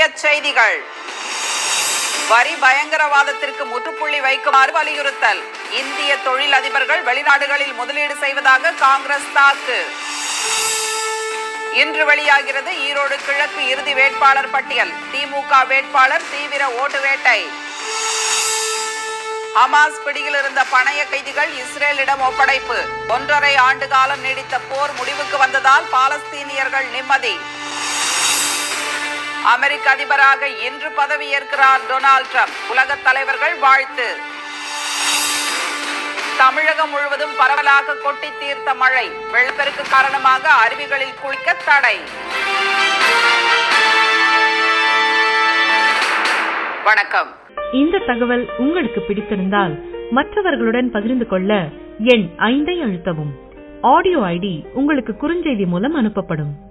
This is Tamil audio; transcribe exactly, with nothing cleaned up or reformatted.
செய்திகள். வரி பயங்கரவாதத்திற்கு முற்றுப்புள்ளி வைக்குமாறு வலியுறுத்தல். இந்திய தொழில் அதிபர்கள் வெளிநாடுகளில் முதலீடு செய்வதாக காங்கிரஸ் தாக்கு. இன்று வெளியாகிறது ஈரோடு கிழக்கு இறுதி வேட்பாளர் பட்டியல். திமுக வேட்பாளர் தீவிர ஓட்டு வேட்டை. ஹமாஸ் பிடியில் இருந்த பணைய கைதிகள் இஸ்ரேலிடம் ஒப்படைப்பு. ஒன்றரை ஆண்டு காலம் நீடித்த போர் முடிவுக்கு வந்ததால் பாலஸ்தீனியர்கள் நிம்மதி. அமெரிக்க அதிபராக இன்று பதவியேற்கிறார் டொனால்ட் ட்ரம்ப். உலக தலைவர்கள் வாழ்த்து. தமிழகம் முழுவதும் பரவலாக கொட்டி தீர்த்த மழை. வெள்ளப்பெருக்கு காரணமாக அருவிகளில் குளிக்க தடை. வணக்கம். இந்த தகவல் உங்களுக்கு பிடித்திருந்தால் மற்றவர்களுடன் பகிர்ந்து கொள்ள எண் ஐந்தை அழுத்தவும். ஆடியோ ஐடி உங்களுக்கு குறுஞ்செய்தி மூலம் அனுப்பப்படும்.